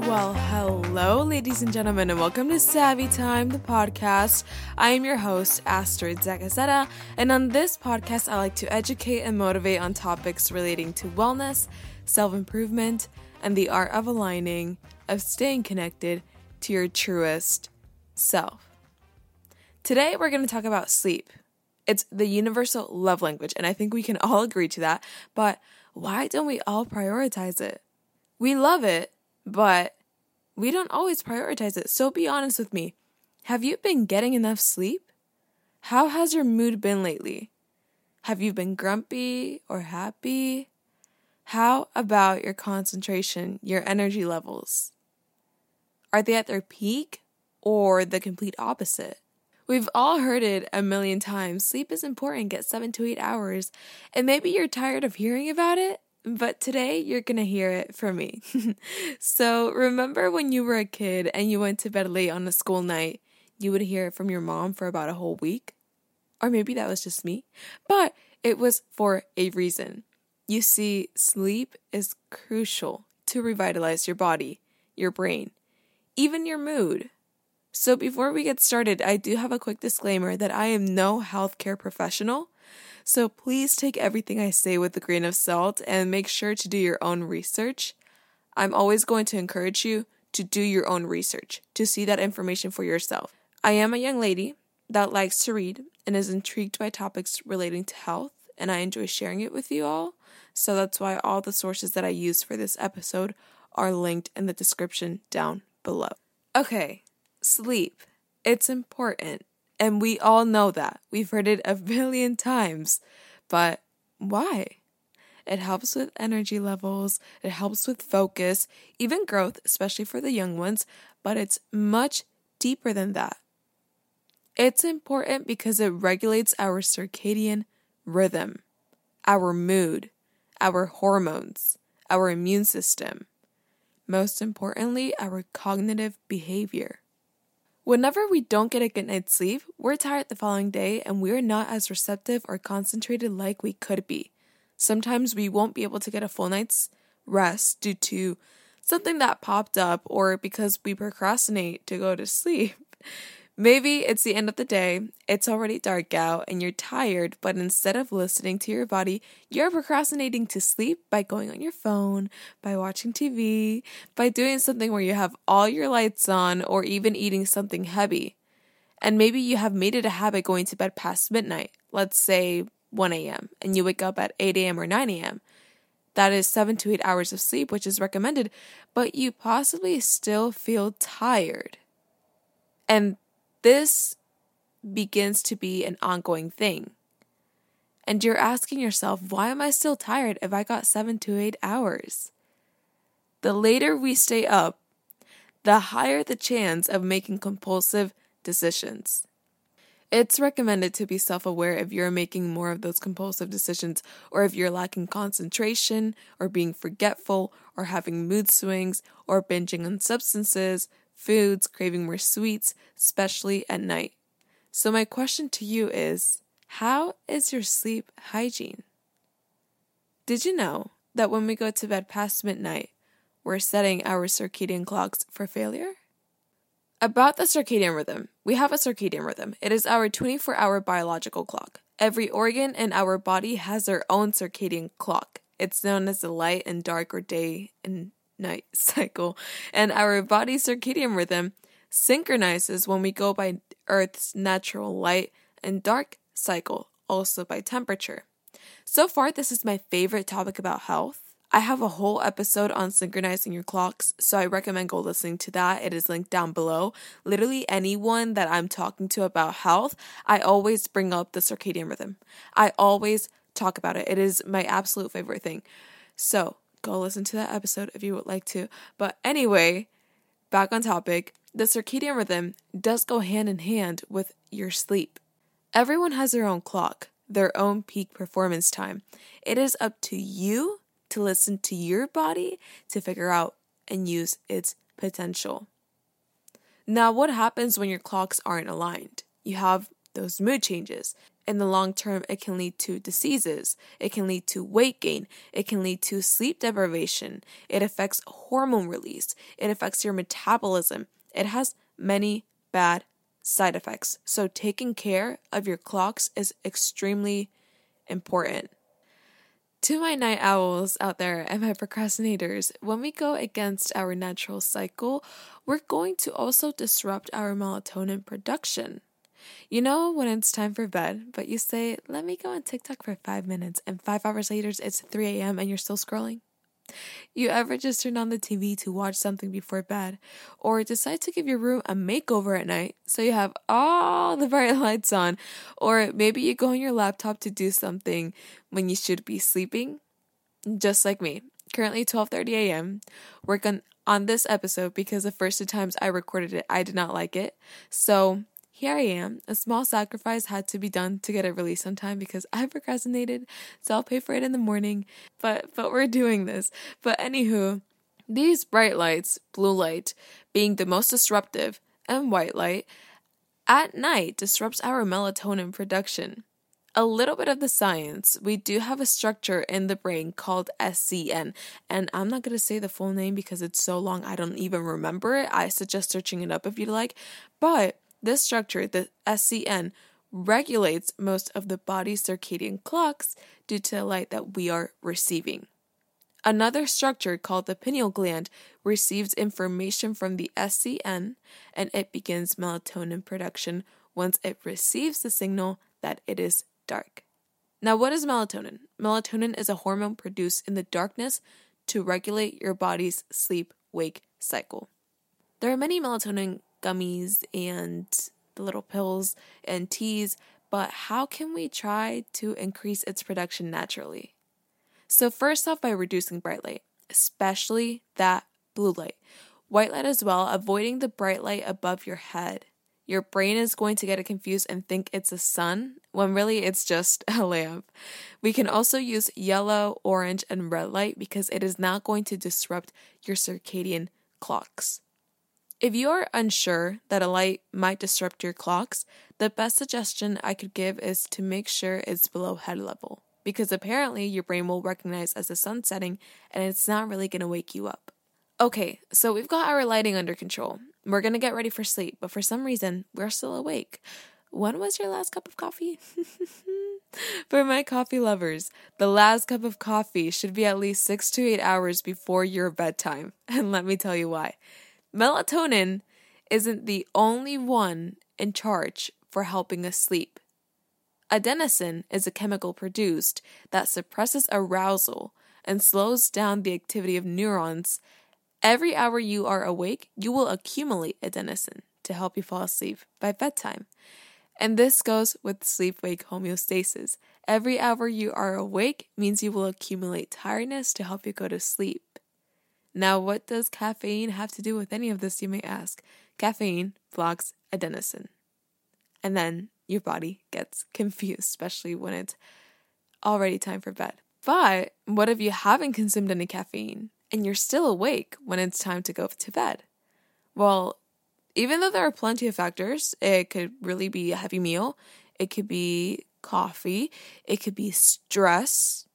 Well, hello, ladies and gentlemen, and welcome to Savvy Time, the podcast. I am your host, Astrid Zacazeta, and on this podcast, I like to educate and motivate on topics relating to wellness, self-improvement, and the art of aligning, of staying connected to your truest self. Today, we're going to talk about sleep. It's the universal love language, and I think we can all agree to that, but why don't we all prioritize it? We love it, but we don't always prioritize it. So be honest with me. Have you been getting enough sleep? How has your mood been lately? Have you been grumpy or happy? How about your concentration, your energy levels? Are they at their peak or the complete opposite? We've all heard it a million times. Sleep is important. Get 7 to 8 hours. And maybe you're tired of hearing about it, but today you're going to hear it from me. So remember when you were a kid and you went to bed late on a school night, you would hear it from your mom for about a whole week? Or maybe that was just me. But it was for a reason. You see, sleep is crucial to revitalize your body, your brain, even your mood. So before we get started, I do have a quick disclaimer that I am no healthcare professional. So please take everything I say with a grain of salt and make sure to do your own research. I'm always going to encourage you to do your own research, to see that information for yourself. I am a young lady that likes to read and is intrigued by topics relating to health, and I enjoy sharing it with you all. So that's why all the sources that I use for this episode are linked in the description down below. Okay. Sleep. It's important. And we all know that. We've heard it a billion times. But why? It helps with energy levels. It helps with focus, even growth, especially for the young ones. But it's much deeper than that. It's important because it regulates our circadian rhythm, our mood, our hormones, our immune system. Most importantly, our cognitive behavior. Whenever we don't get a good night's sleep, we're tired the following day and we're not as receptive or concentrated like we could be. Sometimes we won't be able to get a full night's rest due to something that popped up or because we procrastinate to go to sleep. Maybe it's the end of the day, it's already dark out, and you're tired, but instead of listening to your body, you're procrastinating to sleep by going on your phone, by watching TV, by doing something where you have all your lights on, or even eating something heavy. And maybe you have made it a habit going to bed past midnight, let's say 1 a.m., and you wake up at 8 a.m. or 9 a.m. That is 7 to 8 hours of sleep, which is recommended, but you possibly still feel tired. And this begins to be an ongoing thing. And you're asking yourself, why am I still tired if I got 7 to 8 hours? The later we stay up, the higher the chance of making compulsive decisions. It's recommended to be self-aware if you're making more of those compulsive decisions, or if you're lacking concentration, or being forgetful, or having mood swings, or binging on substances, foods, craving more sweets, especially at night. So my question to you is, how is your sleep hygiene? Did you know that when we go to bed past midnight, we're setting our circadian clocks for failure? About the circadian rhythm, we have a circadian rhythm. It is our 24-hour biological clock. Every organ in our body has their own circadian clock. It's known as the light and dark or day and night cycle, and our body's circadian rhythm synchronizes when we go by Earth's natural light and dark cycle, also by temperature. So far, this is my favorite topic about health. I have a whole episode on synchronizing your clocks, so I recommend go listening to that. It is linked down below. Literally anyone that I'm talking to about health, I always bring up the circadian rhythm. I always talk about it. It is my absolute favorite thing. So go listen to that episode if you would like to. But anyway, back on topic, the circadian rhythm does go hand in hand with your sleep. Everyone has their own clock, their own peak performance time. It is up to you to listen to your body to figure out and use its potential. Now, what happens when your clocks aren't aligned? You have those mood changes. In the long term, it can lead to diseases. It can lead to weight gain. It can lead to sleep deprivation. It affects hormone release. It affects your metabolism. It has many bad side effects. So taking care of your clocks is extremely important. To my night owls out there and my procrastinators, when we go against our natural cycle, we're going to also disrupt our melatonin production. You know when it's time for bed, but you say, let me go on TikTok for 5 minutes, and 5 hours later it's 3 a.m. and you're still scrolling? You ever just turn on the TV to watch something before bed, or decide to give your room a makeover at night so you have all the bright lights on, or maybe you go on your laptop to do something when you should be sleeping? Just like me. Currently 12:30 a.m. Working on this episode because the first 2 times I recorded it, I did not like it. So here I am. A small sacrifice had to be done to get it released on time because I procrastinated, so I'll pay for it in the morning. But we're doing this. But anywho, these bright lights, blue light being the most disruptive, and white light at night disrupts our melatonin production. A little bit of the science. We do have a structure in the brain called SCN, and I'm not going to say the full name because it's so long I don't even remember it. I suggest searching it up if you'd like. But this structure, the SCN, regulates most of the body's circadian clocks due to the light that we are receiving. Another structure called the pineal gland receives information from the SCN, and it begins melatonin production once it receives the signal that it is dark. Now, what is melatonin? Melatonin is a hormone produced in the darkness to regulate your body's sleep-wake cycle. There are many melatonin gummies and the little pills and teas, but how can we try to increase its production naturally? So first off, by reducing bright light, especially that blue light. White light as well, avoiding the bright light above your head. Your brain is going to get it confused and think it's a sun, when really it's just a lamp. We can also use yellow, orange, and red light because it is not going to disrupt your circadian clocks. If you are unsure that a light might disrupt your clocks, the best suggestion I could give is to make sure it's below head level, because apparently your brain will recognize as the sun setting and it's not really going to wake you up. Okay, so we've got our lighting under control. We're going to get ready for sleep, but for some reason, we're still awake. When was your last cup of coffee? For my coffee lovers, the last cup of coffee should be at least 6 to 8 hours before your bedtime. And let me tell you why. Melatonin isn't the only one in charge for helping us sleep. Adenosine is a chemical produced that suppresses arousal and slows down the activity of neurons. Every hour you are awake, you will accumulate adenosine to help you fall asleep by bedtime. And this goes with sleep-wake homeostasis. Every hour you are awake means you will accumulate tiredness to help you go to sleep. Now, what does caffeine have to do with any of this, you may ask? Caffeine blocks adenosine. And then your body gets confused, especially when it's already time for bed. But what if you haven't consumed any caffeine and you're still awake when it's time to go to bed? Well, even though there are plenty of factors, it could really be a heavy meal, it could be coffee, it could be stress.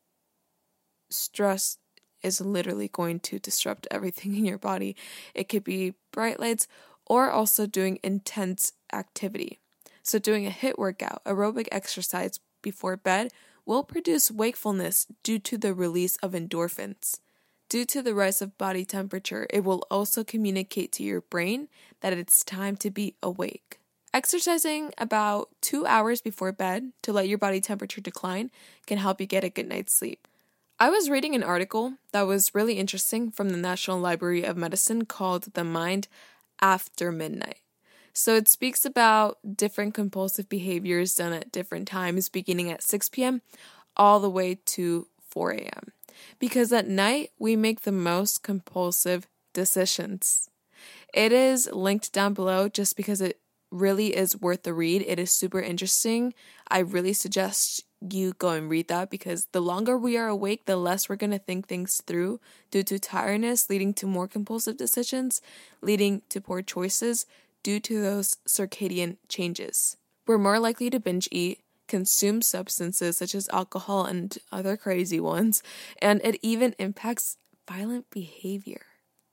Stress is literally going to disrupt everything in your body. It could be bright lights or also doing intense activity. So doing a HIIT workout, aerobic exercise before bed will produce wakefulness due to the release of endorphins. Due to the rise of body temperature, it will also communicate to your brain that it's time to be awake. Exercising about 2 hours before bed to let your body temperature decline can help you get a good night's sleep. I was reading an article that was really interesting from the National Library of Medicine called The Mind After Midnight. So it speaks about different compulsive behaviors done at different times, beginning at 6 p.m. all the way to 4 a.m. Because at night, we make the most compulsive decisions. It is linked down below just because it really is worth the read. It is super interesting. I really suggest you go and read that because the longer we are awake, the less we're going to think things through due to tiredness, leading to more compulsive decisions, leading to poor choices due to those circadian changes. We're more likely to binge eat, consume substances such as alcohol and other crazy ones, and it even impacts violent behavior.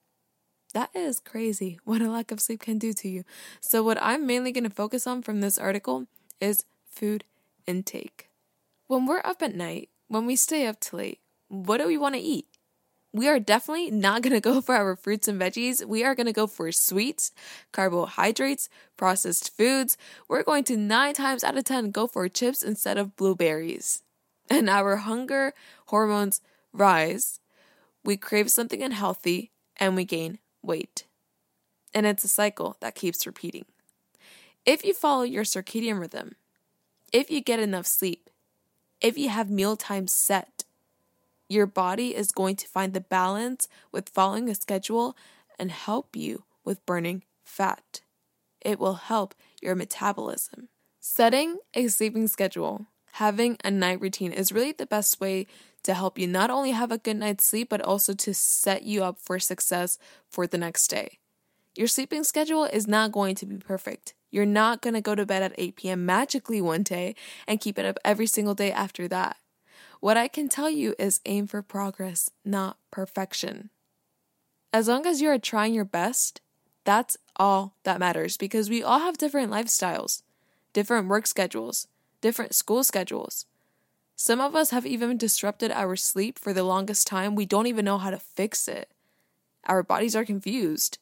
That is crazy what a lack of sleep can do to you. So what I'm mainly going to focus on from this article is food intake. When we're up at night, when we stay up too late, what do we want to eat? We are definitely not going to go for our fruits and veggies. We are going to go for sweets, carbohydrates, processed foods. We're going to 9 times out of 10 go for chips instead of blueberries. And our hunger hormones rise. We crave something unhealthy and we gain weight. And it's a cycle that keeps repeating. If you follow your circadian rhythm, if you get enough sleep, if you have meal times set, your body is going to find the balance with following a schedule and help you with burning fat. It will help your metabolism. Setting a sleeping schedule, having a night routine is really the best way to help you not only have a good night's sleep, but also to set you up for success for the next day. Your sleeping schedule is not going to be perfect. You're not going to go to bed at 8 p.m. magically one day and keep it up every single day after that. What I can tell you is aim for progress, not perfection. As long as you are trying your best, that's all that matters, because we all have different lifestyles, different work schedules, different school schedules. Some of us have even disrupted our sleep for the longest time. We don't even know how to fix it. Our bodies are confused.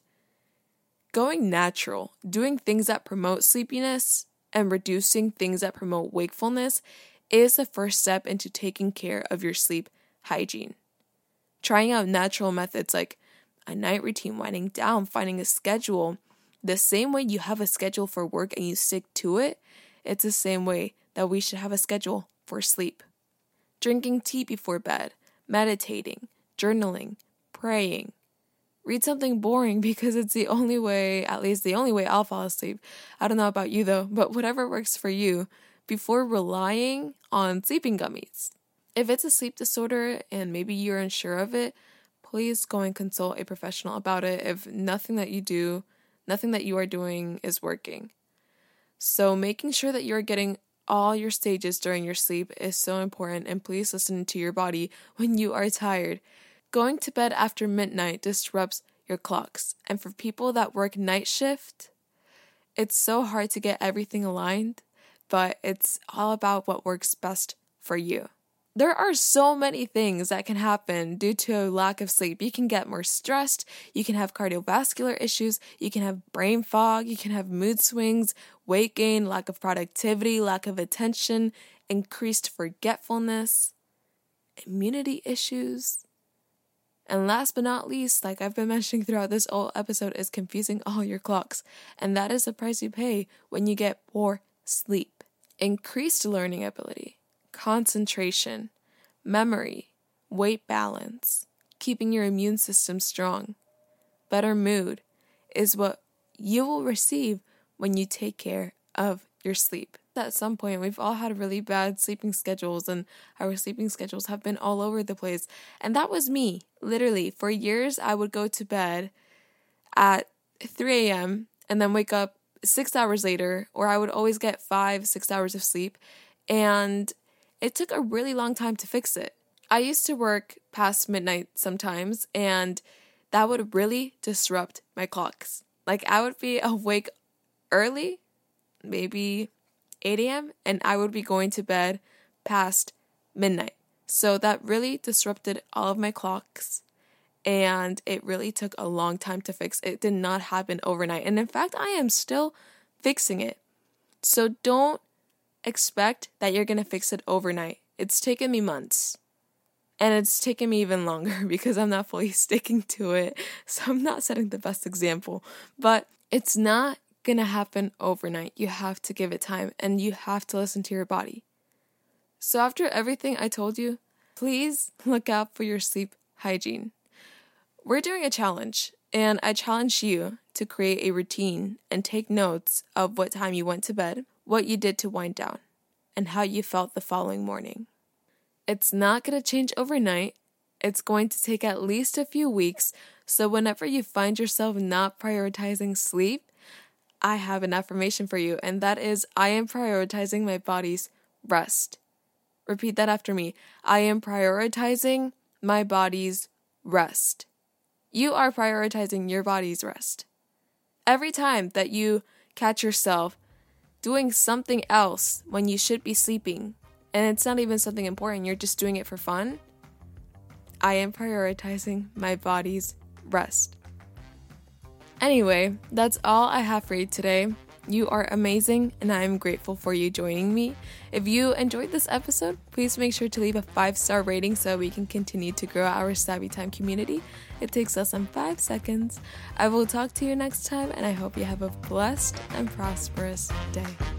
Going natural, doing things that promote sleepiness, and reducing things that promote wakefulness is the first step into taking care of your sleep hygiene. Trying out natural methods like a night routine, winding down, finding a schedule. The same way you have a schedule for work and you stick to it, it's the same way that we should have a schedule for sleep. Drinking tea before bed, meditating, journaling, praying. Read something boring because it's the only way, at least the only way I'll fall asleep. I don't know about you though, but whatever works for you, before relying on sleeping gummies. If it's a sleep disorder and maybe you're unsure of it, please go and consult a professional about it if nothing that you are doing is working. So making sure that you're getting all your stages during your sleep is so important, and please listen to your body when you are tired. Going to bed after midnight disrupts your clocks, and for people that work night shift, it's so hard to get everything aligned, but it's all about what works best for you. There are so many things that can happen due to a lack of sleep. You can get more stressed, you can have cardiovascular issues, you can have brain fog, you can have mood swings, weight gain, lack of productivity, lack of attention, increased forgetfulness, immunity issues. And last but not least, like I've been mentioning throughout this whole episode, is confusing all your clocks. And that is the price you pay when you get poor sleep. Increased learning ability, concentration, memory, weight balance, keeping your immune system strong, better mood is what you will receive when you take care of your sleep. At some point, we've all had really bad sleeping schedules, and our sleeping schedules have been all over the place. And that was me. Literally, for years, I would go to bed at 3 a.m. and then wake up 6 hours later, or I would always get 5-6 hours of sleep. And it took a really long time to fix it. I used to work past midnight sometimes, and that would really disrupt my clocks. Like, I would be awake early, maybe 8 a.m., and I would be going to bed past midnight. So that really disrupted all of my clocks, and it really took a long time to fix. It did not happen overnight, and in fact, I am still fixing it. So don't expect that you're going to fix it overnight. It's taken me months, and it's taken me even longer because I'm not fully sticking to it, so I'm not setting the best example, but it's not going to happen overnight. You have to give it time, and you have to listen to your body. So after everything I told you, please look out for your sleep hygiene. We're doing a challenge, and I challenge you to create a routine and take notes of what time you went to bed, what you did to wind down, and how you felt the following morning. It's not going to change overnight. It's going to take at least a few weeks, so whenever you find yourself not prioritizing sleep, I have an affirmation for you, and that is, I am prioritizing my body's rest. Repeat that after me. I am prioritizing my body's rest. You are prioritizing your body's rest. Every time that you catch yourself doing something else when you should be sleeping, and it's not even something important, you're just doing it for fun, I am prioritizing my body's rest. Anyway, that's all I have for you today. You are amazing, and I am grateful for you joining me. If you enjoyed this episode, please make sure to leave a 5-star rating so we can continue to grow our Savvy Time community. It takes less than 5 seconds. I will talk to you next time, and I hope you have a blessed and prosperous day.